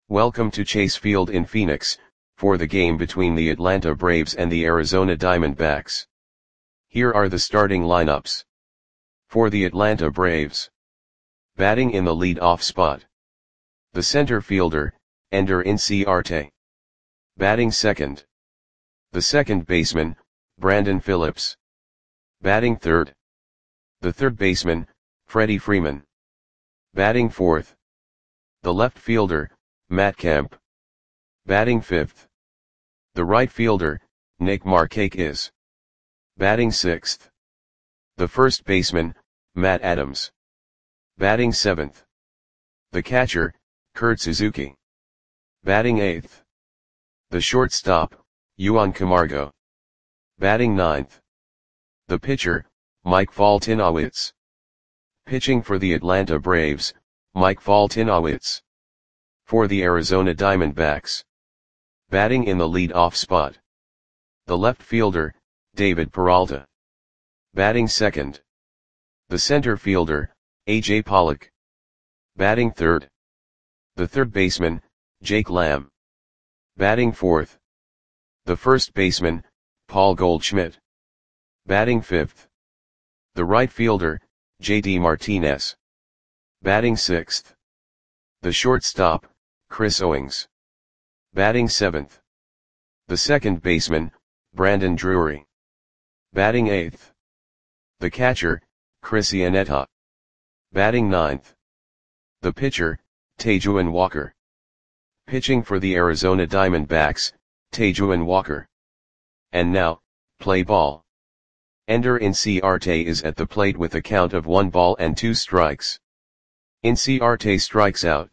Welcome to Chase Field in Phoenix, for the game between the Atlanta Braves and the Arizona Diamondbacks. Here are the starting lineups. For the Atlanta Braves. Batting in the lead-off spot. The center fielder, Ender Inciarte. Batting second. The second baseman, Brandon Phillips. Batting third. The third baseman, Freddie Freeman. Batting fourth. The left fielder, Matt Kemp. Batting fifth. The right fielder, Nick Markakis. Batting sixth. The first baseman, Matt Adams. Batting seventh. The catcher, Kurt Suzuki. Batting eighth. The shortstop, Juan Camargo. Batting ninth. The pitcher, Mike Foltynewicz. Pitching for the Atlanta Braves, Mike Foltynewicz. For the Arizona Diamondbacks. Batting in the lead-off spot. The left fielder, David Peralta. Batting second. The center fielder, A.J. Pollock. Batting third. The third baseman, Jake Lamb. Batting fourth. The first baseman, Paul Goldschmidt. Batting fifth. The right fielder, J.D. Martinez. Batting sixth. The shortstop, Chris Owings. Batting seventh. The second baseman, Brandon Drury. Batting eighth. The catcher, Chris Iannetta. Batting ninth. The pitcher, Taijuan Walker. Pitching for the Arizona Diamondbacks, Taijuan Walker. And now, play ball. Ender Inciarte is at the plate with a count of 1 ball and 2 strikes. Inciarte strikes out.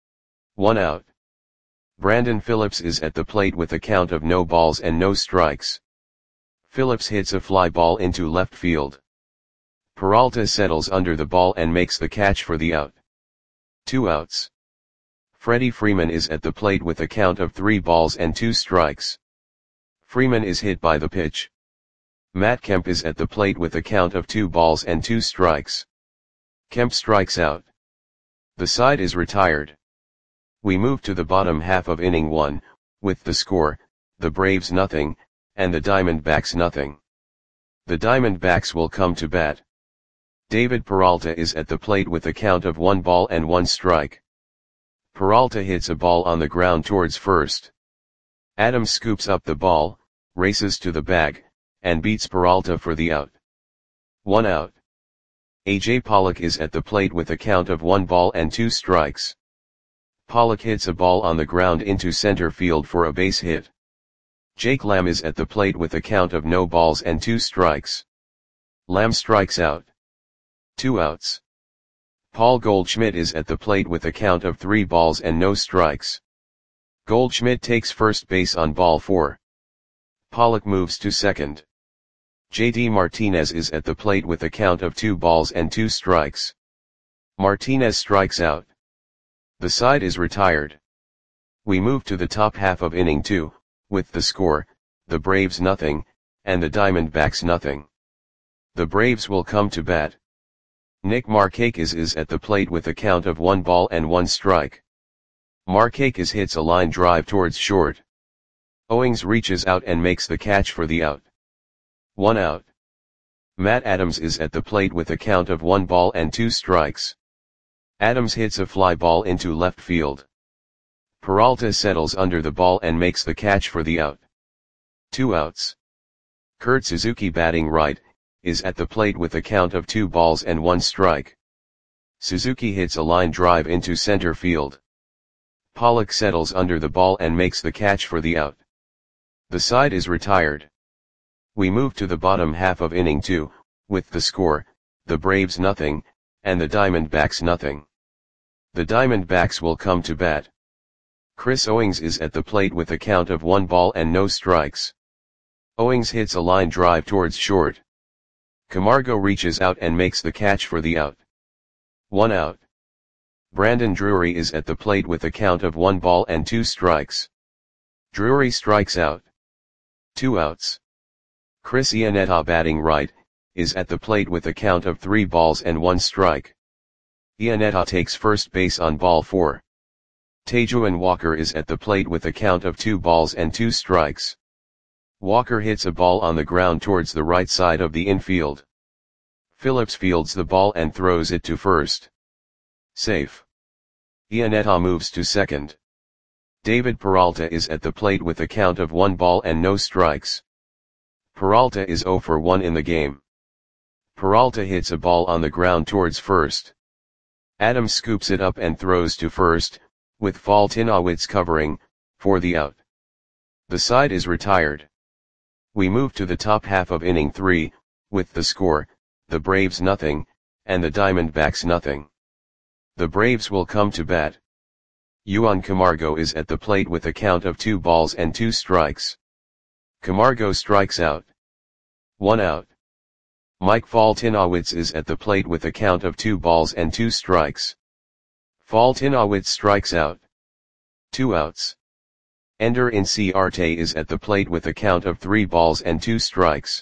1 out. Brandon Phillips is at the plate with a count of no balls and no strikes. Phillips hits a fly ball into left field. Peralta settles under the ball and makes the catch for the out. 2 outs. Freddie Freeman is at the plate with a count of 3 balls and 2 strikes. Freeman is hit by the pitch. Matt Kemp is at the plate with a count of 2 balls and 2 strikes. Kemp strikes out. The side is retired. We move to the bottom half of inning 1, with the score, the Braves nothing, and the Diamondbacks nothing. The Diamondbacks will come to bat. David Peralta is at the plate with a count of 1 ball and 1 strike. Peralta hits a ball on the ground towards first. Adams scoops up the ball, races to the bag, and beats Peralta for the out. 1 out. A.J. Pollock is at the plate with a count of 1 ball and 2 strikes. Pollock hits a ball on the ground into center field for a base hit. Jake Lamb is at the plate with a count of no balls and 2 strikes. Lamb strikes out. 2 outs. Paul Goldschmidt is at the plate with a count of 3 balls and no strikes. Goldschmidt takes first base on ball 4. Pollock moves to second. J.D. Martinez is at the plate with a count of 2 balls and 2 strikes. Martinez strikes out. The side is retired. We move to the top half of inning 2, with the score, the Braves nothing, and the Diamondbacks nothing. The Braves will come to bat. Nick Markakis is at the plate with a count of 1 ball and 1 strike. Markakis hits a line drive towards short. Owings reaches out and makes the catch for the out. 1 out. Matt Adams is at the plate with a count of 1 ball and 2 strikes. Adams hits a fly ball into left field. Peralta settles under the ball and makes the catch for the out. 2 outs. Kurt Suzuki batting right, is at the plate with a count of 2 balls and 1 strike. Suzuki hits a line drive into center field. Pollock settles under the ball and makes the catch for the out. The side is retired. We move to the bottom half of inning 2, with the score, the Braves nothing, and the Diamondbacks nothing. The Diamondbacks will come to bat. Chris Owings is at the plate with a count of 1 ball and no strikes. Owings hits a line drive towards short. Camargo reaches out and makes the catch for the out. 1 out. Brandon Drury is at the plate with a count of 1 ball and 2 strikes. Drury strikes out. 2 outs. Chris Iannetta batting right, is at the plate with a count of 3 balls and 1 strike. Iannetta takes first base on ball 4. Tajuan Walker is at the plate with a count of 2 balls and 2 strikes. Walker hits a ball on the ground towards the right side of the infield. Phillips fields the ball and throws it to first. Safe. Iannetta moves to second. David Peralta is at the plate with a count of 1 ball and no strikes. Peralta is 0 for 1 in the game. Peralta hits a ball on the ground towards first. Adams scoops it up and throws to first, with Foltynewicz covering, for the out. The side is retired. We move to the top half of inning 3, with the score, the Braves nothing, and the Diamondbacks nothing. The Braves will come to bat. Juan Camargo is at the plate with a count of 2 balls and 2 strikes. Camargo strikes out. 1 out. Mike Foltynewicz is at the plate with a count of 2 balls and 2 strikes. Foltynewicz strikes out. 2 outs. Ender Inciarte is at the plate with a count of 3 balls and 2 strikes.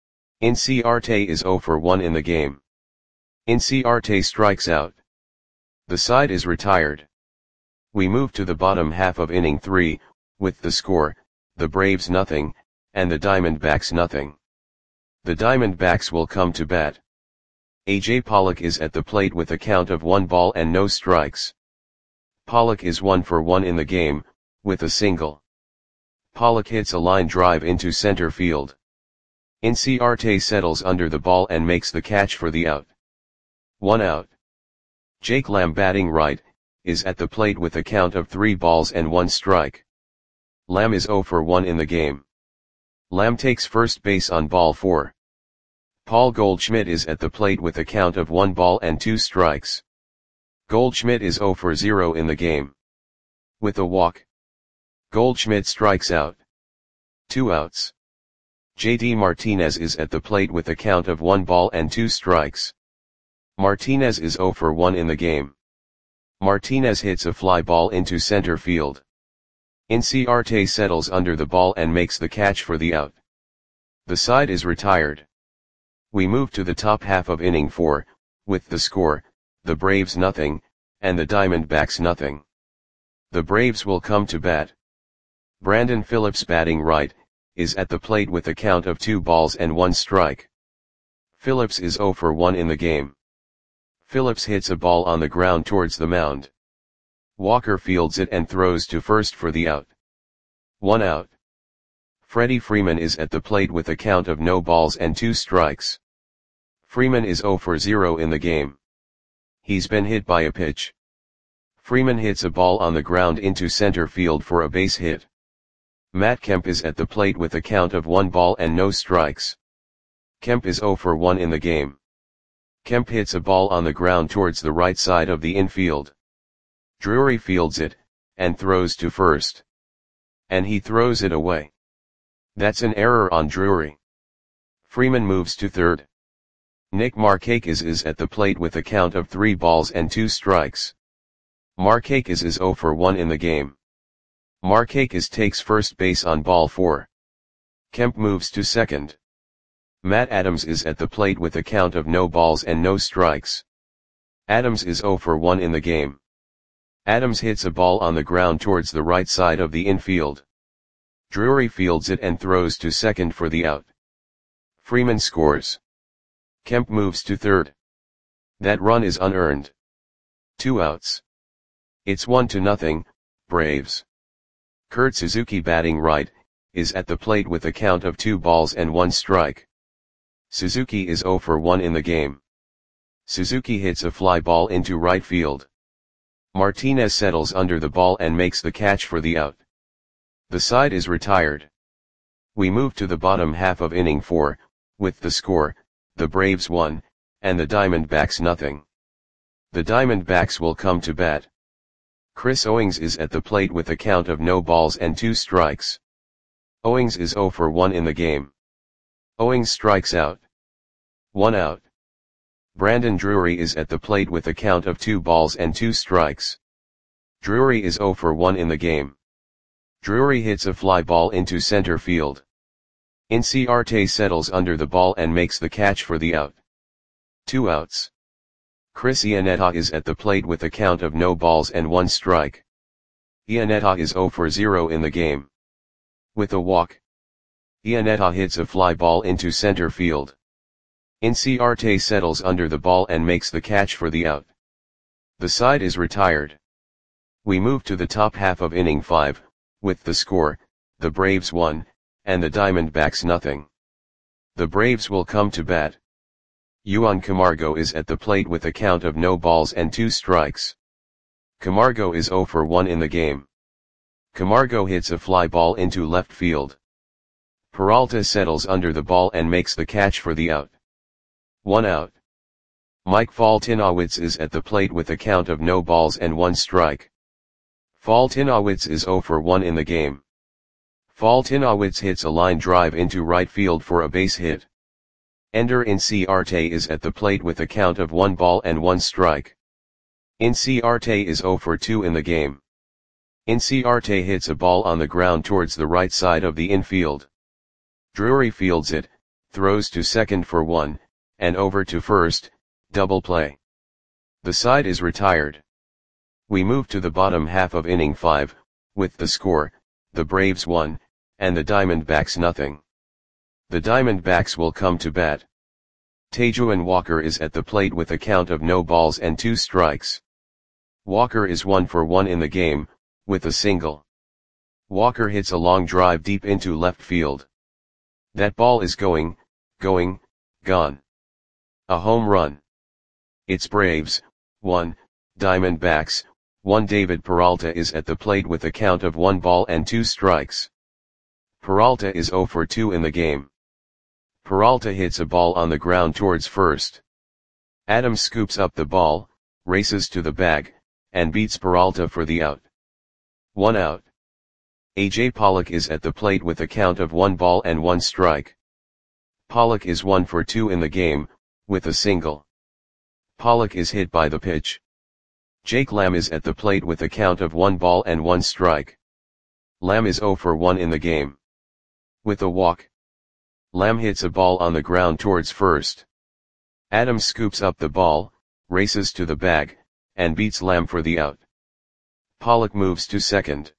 Inciarte is 0 for 1 in the game. Inciarte strikes out. The side is retired. We move to the bottom half of inning 3, with the score, the Braves nothing, and the Diamondbacks nothing. The Diamondbacks will come to bat. A.J. Pollock is at the plate with a count of 1 ball and no strikes. Pollock is 1 for 1 in the game, with a single. Pollock hits a line drive into center field. Inciarte settles under the ball and makes the catch for the out. 1 out. Jake Lamb, batting right, is at the plate with a count of 3 balls and 1 strike. Lamb is 0 for 1 in the game. Lamb takes first base on ball 4. Paul Goldschmidt is at the plate with a count of 1 ball and 2 strikes. Goldschmidt is 0 for 0 in the game. With a walk, Goldschmidt strikes out. 2 outs. J.D. Martinez is at the plate with a count of 1 ball and 2 strikes. Martinez is 0 for 1 in the game. Martinez hits a fly ball into center field. Inciarte settles under the ball and makes the catch for the out. The side is retired. We move to the top half of inning 4, with the score, the Braves nothing, and the Diamondbacks nothing. The Braves will come to bat. Brandon Phillips, batting right, is at the plate with a count of 2 balls and 1 strike. Phillips is 0 for 1 in the game. Phillips hits a ball on the ground towards the mound. Walker fields it and throws to first for the out. 1 out. Freddie Freeman is at the plate with a count of no balls and 2 strikes. Freeman is 0 for 0 in the game. He's been hit by a pitch. Freeman hits a ball on the ground into center field for a base hit. Matt Kemp is at the plate with a count of 1 ball and no strikes. Kemp is 0 for 1 in the game. Kemp hits a ball on the ground towards the right side of the infield. Drury fields it, and throws to first. And he throws it away. That's an error on Drury. Freeman moves to third. Nick Markakis is at the plate with a count of 3 balls and 2 strikes. Markakis is 0 for 1 in the game. Markakis takes first base on ball 4. Kemp moves to second. Matt Adams is at the plate with a count of no balls and no strikes. Adams is 0 for 1 in the game. Adams hits a ball on the ground towards the right side of the infield. Drury fields it and throws to second for the out. Freeman scores. Kemp moves to third. That run is unearned. 2 outs. It's 1-0, Braves. Kurt Suzuki, batting right, is at the plate with a count of 2 balls and 1 strike. Suzuki is 0 for 1 in the game. Suzuki hits a fly ball into right field. Martinez settles under the ball and makes the catch for the out. The side is retired. We move to the bottom half of inning 4, with the score, the Braves 1, and the Diamondbacks nothing. The Diamondbacks will come to bat. Chris Owings is at the plate with a count of no balls and 2 strikes. Owings is 0 for 1 in the game. Owings strikes out. 1 out. Brandon Drury is at the plate with a count of 2 balls and 2 strikes. Drury is 0 for 1 in the game. Drury hits a fly ball into center field. Inciarte settles under the ball and makes the catch for the out. 2 outs. Chris Iannetta is at the plate with a count of no balls and 1 strike. Iannetta is 0 for 0 in the game. With a walk, Iannetta hits a fly ball into center field. Inciarte settles under the ball and makes the catch for the out. The side is retired. We move to the top half of inning 5, with the score, the Braves 1, and the Diamondbacks nothing. The Braves will come to bat. Juan Camargo is at the plate with a count of no balls and 2 strikes. Camargo is 0 for 1 in the game. Camargo hits a fly ball into left field. Peralta settles under the ball and makes the catch for the out. 1 out. Mike Foltynewicz is at the plate with a count of no balls and 1 strike. Foltynewicz is 0 for 1 in the game. Foltynewicz hits a line drive into right field for a base hit. Ender Inciarte is at the plate with a count of 1 ball and 1 strike. Inciarte is 0 for 2 in the game. Inciarte hits a ball on the ground towards the right side of the infield. Drury fields it, throws to second for 1, and over to first, double play. The side is retired. We move to the bottom half of inning 5, with the score, the Braves 1, and the Diamondbacks nothing. The Diamondbacks will come to bat. Taijuan Walker is at the plate with a count of no balls and 2 strikes. Walker is 1 for 1 in the game, with a single. Walker hits a long drive deep into left field. That ball is going, gone. A home run. It's Braves, 1, Diamondbacks, 1. David Peralta is at the plate with a count of 1 ball and 2 strikes. Peralta is 0 for 2 in the game. Peralta hits a ball on the ground towards first. Adams scoops up the ball, races to the bag, and beats Peralta for the out. 1 out. A.J. Pollock is at the plate with a count of 1 ball and 1 strike. Pollock is 1 for 2 in the game, with a single. Pollock is hit by the pitch. Jake Lamb is at the plate with a count of 1 ball and 1 strike. Lamb is 0 for 1 in the game. With a walk, Lamb hits a ball on the ground towards first. Adams scoops up the ball, races to the bag, and beats Lamb for the out. Pollock moves to second.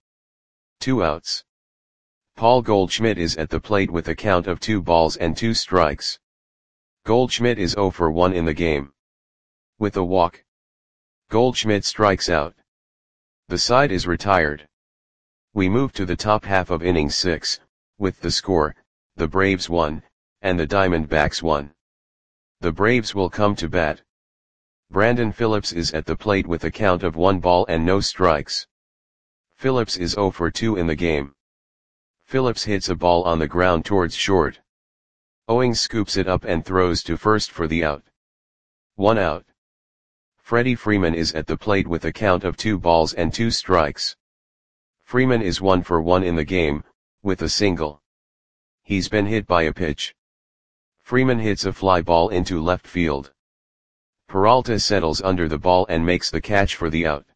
2 outs. Paul Goldschmidt is at the plate with a count of 2 balls and 2 strikes. Goldschmidt is 0 for 1 in the game. With a walk, Goldschmidt strikes out. The side is retired. We move to the top half of inning 6, with the score, the Braves 1, and the Diamondbacks 1. The Braves will come to bat. Brandon Phillips is at the plate with a count of 1 ball and no strikes. Phillips is 0 for 2 in the game. Phillips hits a ball on the ground towards short. Owings scoops it up and throws to first for the out. 1 out. Freddie Freeman is at the plate with a count of 2 balls and 2 strikes. Freeman is 1 for 1 in the game, with a single. He's been hit by a pitch. Freeman hits a fly ball into left field. Peralta settles under the ball and makes the catch for the out.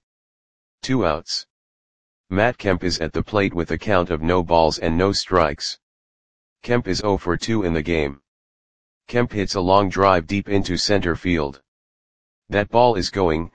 2 outs. Matt Kemp is at the plate with a count of no balls and no strikes. Kemp is 0 for 2 in the game. Kemp hits a long drive deep into center field. That ball is going,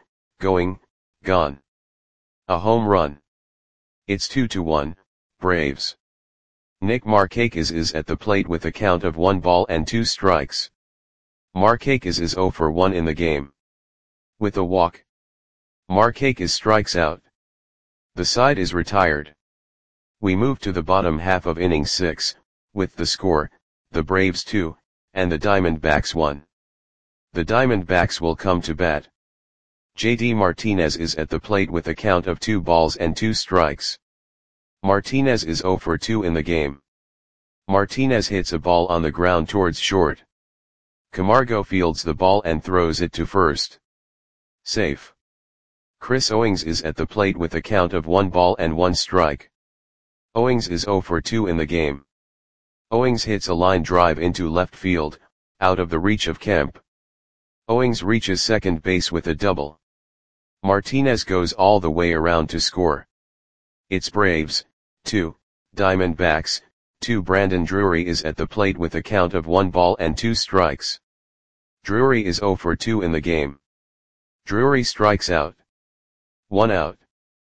gone. A home run. It's 2-1, Braves. Nick Markakis is at the plate with a count of 1 ball and 2 strikes. Markakis is 0 for 1 in the game. With a walk, Markakis strikes out. The side is retired. We move to the bottom half of inning 6, with the score, the Braves 2, and the Diamondbacks 1. The Diamondbacks will come to bat. J.D. Martinez is at the plate with a count of 2 balls and 2 strikes. Martinez is 0 for 2 in the game. Martinez hits a ball on the ground towards short. Camargo fields the ball and throws it to first. Safe. Chris Owings is at the plate with a count of 1 ball and 1 strike. Owings is 0 for 2 in the game. Owings hits a line drive into left field, out of the reach of Kemp. Owings reaches second base with a double. Martinez goes all the way around to score. It's Braves, 2, Diamondbacks, 2. Brandon Drury is at the plate with a count of 1 ball and 2 strikes. Drury is 0 for 2 in the game. Drury strikes out. 1 out.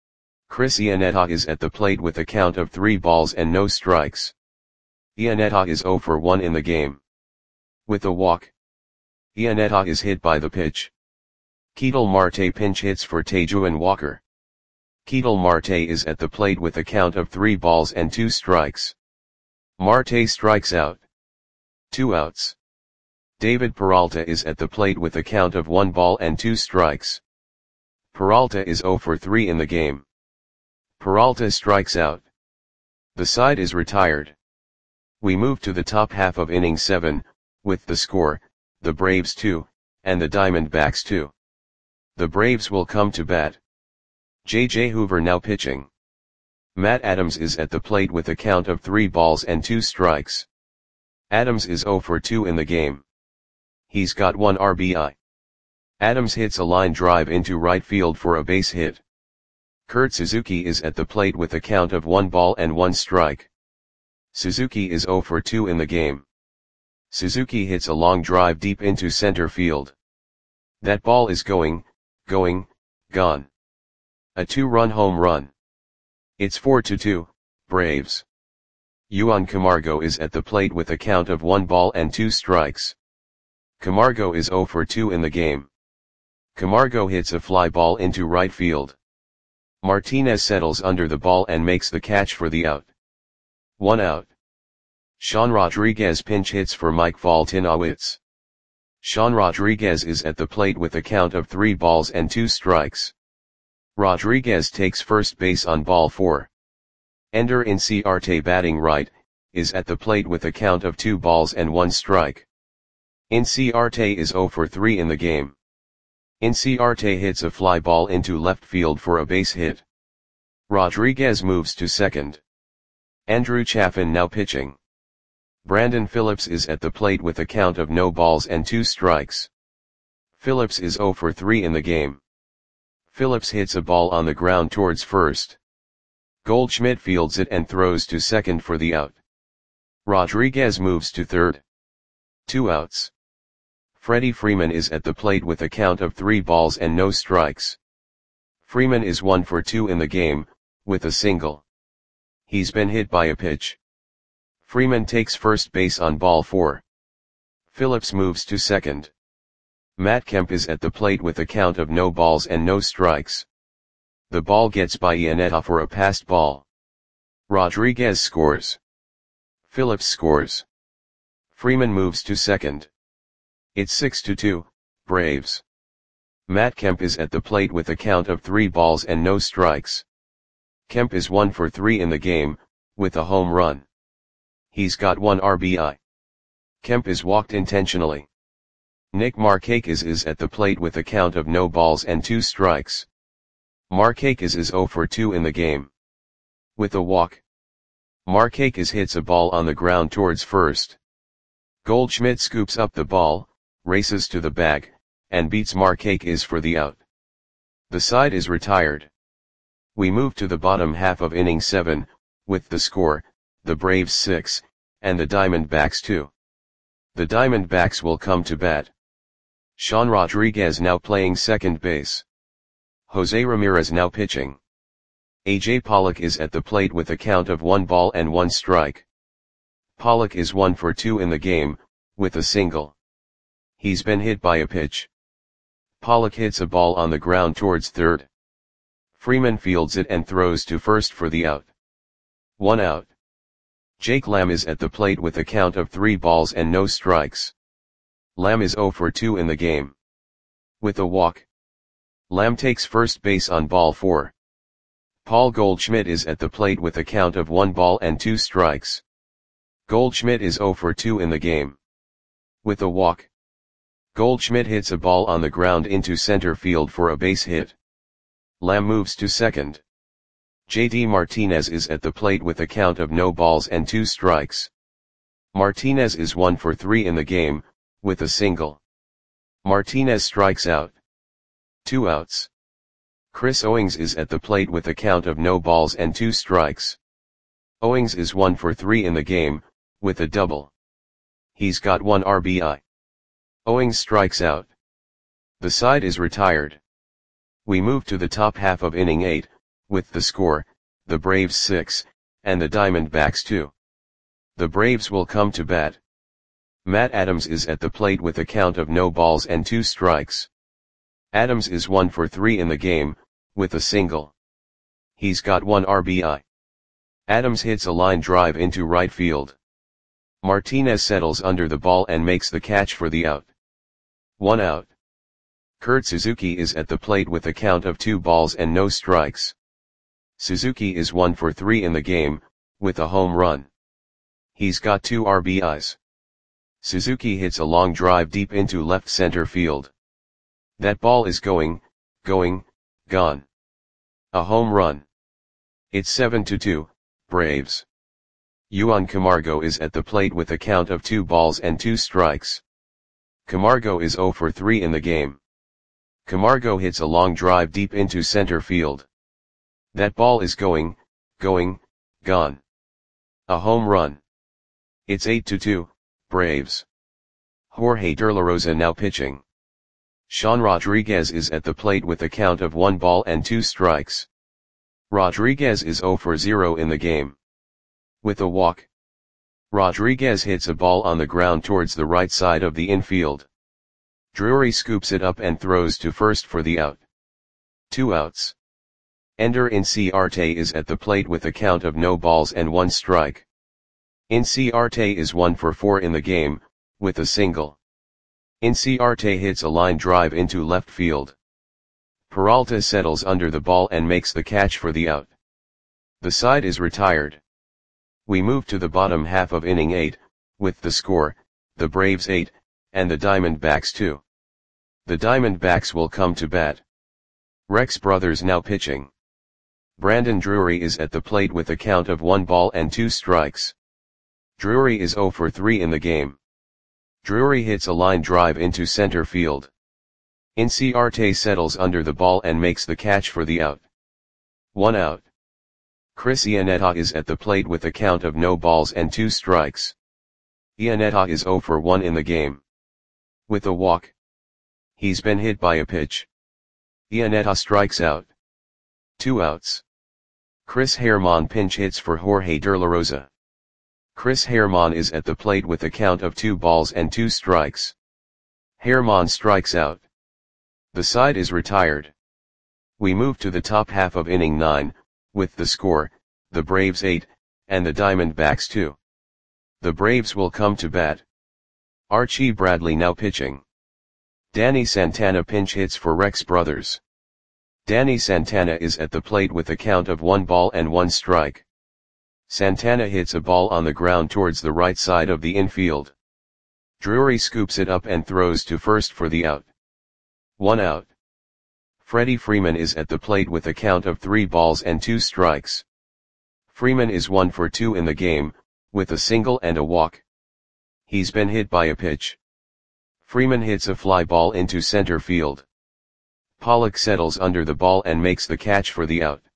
Chris Iannetta is at the plate with a count of 3 balls and no strikes. Iannetta is 0 for 1 in the game. With a walk. Iannetta is hit by the pitch. Ketel Marte pinch hits for Taijuan Walker. Ketel Marte is at the plate with a count of 3 balls and 2 strikes. Marte strikes out. 2 outs. David Peralta is at the plate with a count of 1 ball and 2 strikes. Peralta is 0 for 3 in the game. Peralta strikes out. The side is retired. We move to the top half of inning 7, with the score, the Braves 2, and the Diamondbacks 2. The Braves will come to bat. J.J. Hoover now pitching. Matt Adams is at the plate with a count of 3 balls and 2 strikes. Adams is 0 for 2 in the game. He's got 1 RBI. Adams hits a line drive into right field for a base hit. Kurt Suzuki is at the plate with a count of 1 ball and 1 strike. Suzuki is 0 for 2 in the game. Suzuki hits a long drive deep into center field. That ball is gone. A 2-run home run. It's 4-2, Braves. Yuan Camargo is at the plate with a count of 1 ball and 2 strikes. Camargo is 0 for 2 in the game. Camargo hits a fly ball into right field. Martinez settles under the ball and makes the catch for the out. 1 out. Sean Rodriguez pinch hits for Mike Foltynewicz. Sean Rodriguez is at the plate with a count of 3 balls and 2 strikes. Rodriguez takes first base on ball 4. Ender Inciarte batting right, is at the plate with a count of 2 balls and 1 strike. Inciarte is 0 for 3 in the game. Inciarte hits a fly ball into left field for a base hit. Rodriguez moves to second. Andrew Chafin now pitching. Brandon Phillips is at the plate with a count of no balls and 2 strikes. Phillips is 0 for 3 in the game. Phillips hits a ball on the ground towards first. Goldschmidt fields it and throws to second for the out. Rodriguez moves to third. 2 outs. Freddie Freeman is at the plate with a count of 3 balls and no strikes. Freeman is 1 for 2 in the game, with a single. He's been hit by a pitch. Freeman takes first base on ball 4. Phillips moves to second. Matt Kemp is at the plate with a count of no balls and no strikes. The ball gets by Iannetta for a passed ball. Rodriguez scores. Phillips scores. Freeman moves to second. It's 6-2, Braves. Matt Kemp is at the plate with a count of 3 balls and no strikes. Kemp is 1 for 3 in the game, with a home run. He's got 1 RBI. Kemp is walked intentionally. Nick Markakis is at the plate with a count of no balls and 2 strikes. Markakis is 0 for 2 in the game. With a walk. Markakis hits a ball on the ground towards first. Goldschmidt scoops up the ball, races to the bag, and beats Markakis for the out. The side is retired. We move to the bottom half of inning 7, with the score, the Braves 6, and the Diamondbacks 2. The Diamondbacks will come to bat. Sean Rodriguez now playing second base. Jose Ramirez now pitching. A.J. Pollock is at the plate with a count of 1 ball and 1 strike. Pollock is 1 for 2 in the game, with a single. He's been hit by a pitch. Pollock hits a ball on the ground towards third. Freeman fields it and throws to first for the out. 1 out. Jake Lamb is at the plate with a count of 3 balls and no strikes. Lamb is 0 for 2 in the game. With a walk. Lamb takes first base on ball 4. Paul Goldschmidt is at the plate with a count of 1 ball and 2 strikes. Goldschmidt is 0 for 2 in the game. With a walk. Goldschmidt hits a ball on the ground into center field for a base hit. Lamb moves to second. J.D. Martinez is at the plate with a count of no balls and 2 strikes. Martinez is 1 for 3 in the game, with a single. Martinez strikes out. 2 outs. Chris Owings is at the plate with a count of no balls and 2 strikes. Owings is 1 for 3 in the game, with a double. He's got 1 RBI. Owings strikes out. The side is retired. We move to the top half of inning 8, with the score, the Braves 6, and the Diamondbacks 2. The Braves will come to bat. Matt Adams is at the plate with a count of no balls and 2 strikes. Adams is 1 for 3 in the game, with a single. He's got 1 RBI. Adams hits a line drive into right field. Martinez settles under the ball and makes the catch for the out. 1 out. Kurt Suzuki is at the plate with a count of 2 balls and no strikes. Suzuki is 1 for 3 in the game, with a home run. He's got 2 RBIs. Suzuki hits a long drive deep into left center field. That ball is going, gone. A home run. It's 7-2, Braves. Juan Camargo is at the plate with a count of 2 balls and 2 strikes. Camargo is 0 for 3 in the game. Camargo hits a long drive deep into center field. That ball is going, gone. A home run. It's 8-2, Braves. Jorge De La Rosa now pitching. Sean Rodriguez is at the plate with a count of 1 ball and 2 strikes. Rodriguez is 0 for 0 in the game. With a walk. Rodriguez hits a ball on the ground towards the right side of the infield. Drury scoops it up and throws to first for the out. 2 outs. Ender Inciarte is at the plate with a count of no balls and 1 strike. Inciarte is 1 for 4 in the game, with a single. Inciarte hits a line drive into left field. Peralta settles under the ball and makes the catch for the out. The side is retired. We move to the bottom half of inning 8, with the score, the Braves 8, and the Diamondbacks 2. The Diamondbacks will come to bat. Rex Brothers now pitching. Brandon Drury is at the plate with a count of 1 ball and 2 strikes. Drury is 0 for 3 in the game. Drury hits a line drive into center field. Inciarte settles under the ball and makes the catch for the out. 1 out. Chris Iannetta is at the plate with a count of no balls and 2 strikes. Iannetta is 0 for 1 in the game. With a walk. He's been hit by a pitch. Iannetta strikes out. 2 outs. Chris Herrmann pinch hits for Jorge De La Rosa. Chris Herrmann is at the plate with a count of 2 balls and 2 strikes. Herrmann strikes out. The side is retired. We move to the top half of inning 9, with the score, the Braves 8, and the Diamondbacks 2. The Braves will come to bat. Archie Bradley now pitching. Danny Santana pinch hits for Rex Brothers. Danny Santana is at the plate with a count of 1 ball and 1 strike. Santana hits a ball on the ground towards the right side of the infield. Drury scoops it up and throws to first for the out. 1 out. Freddie Freeman is at the plate with a count of 3 balls and 2 strikes. Freeman is 1 for 2 in the game, with a single and a walk. He's been hit by a pitch. Freeman hits a fly ball into center field. Pollock settles under the ball and makes the catch for the out.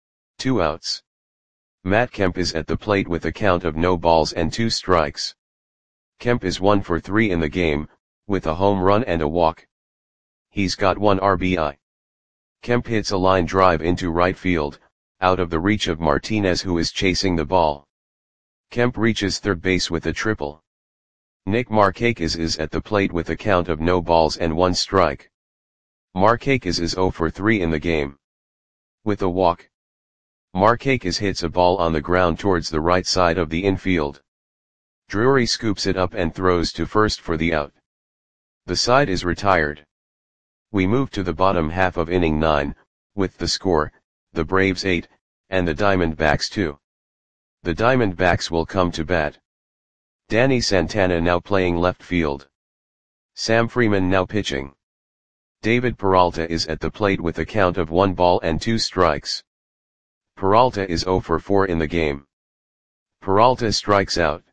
2 outs. Matt Kemp is at the plate with a count of no balls and 2 strikes. Kemp is 1 for 3 in the game, with a home run and a walk. He's got 1 RBI. Kemp hits a line drive into right field, out of the reach of Martinez who is chasing the ball. Kemp reaches third base with a triple. Nick Markakis is at the plate with a count of no balls and 1 strike. Markakis is 0 for 3 in the game. With a walk. Markakis hits a ball on the ground towards the right side of the infield. Drury scoops it up and throws to first for the out. The side is retired. We move to the bottom half of inning 9, with the score, the Braves 8, and the Diamondbacks 2. The Diamondbacks will come to bat. Danny Santana now playing left field. Sam Freeman now pitching. David Peralta is at the plate with a count of 1 ball and 2 strikes. Peralta is 0 for 4 in the game. Peralta strikes out.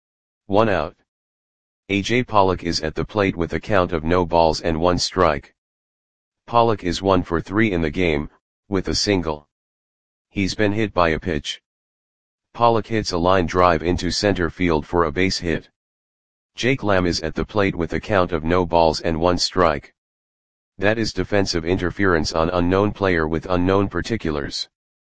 1 out. A.J. Pollock is at the plate with a count of no balls and 1 strike. Pollock is 1 for 3 in the game, with a single. He's been hit by a pitch. Pollock hits a line drive into center field for a base hit. Jake Lamb is at the plate with a count of no balls and 1 strike. That is defensive interference on unknown player with unknown particulars.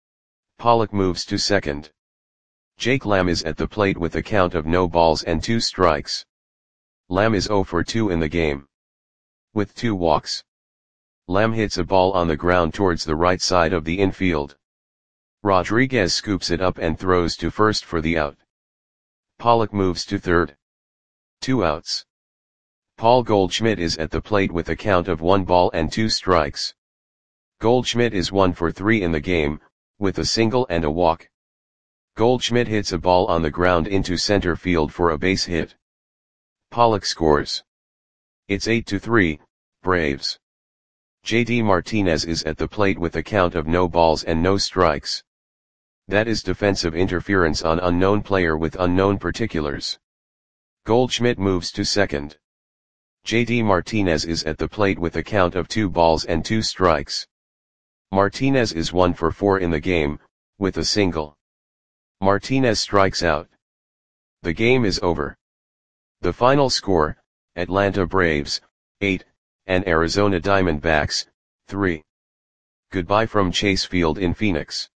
Pollock moves to second. Jake Lamb is at the plate with a count of no balls and 2 strikes. Lamb is 0 for 2 in the game. With 2 walks. Lamb hits a ball on the ground towards the right side of the infield. Rodriguez scoops it up and throws to first for the out. Pollock moves to third. 2 outs. Paul Goldschmidt is at the plate with a count of 1 ball and 2 strikes. Goldschmidt is 1 for 3 in the game, with a single and a walk. Goldschmidt hits a ball on the ground into center field for a base hit. Pollock scores. It's 8-3, Braves. JD Martinez is at the plate with a count of no balls and no strikes. That is defensive interference on unknown player with unknown particulars. Goldschmidt moves to second. JD Martinez is at the plate with a count of 2 balls and 2 strikes. Martinez is 1 for 4 in the game, with a single. Martinez strikes out. The game is over. The final score, Atlanta Braves, 8, and Arizona Diamondbacks, 3. Goodbye from Chase Field in Phoenix.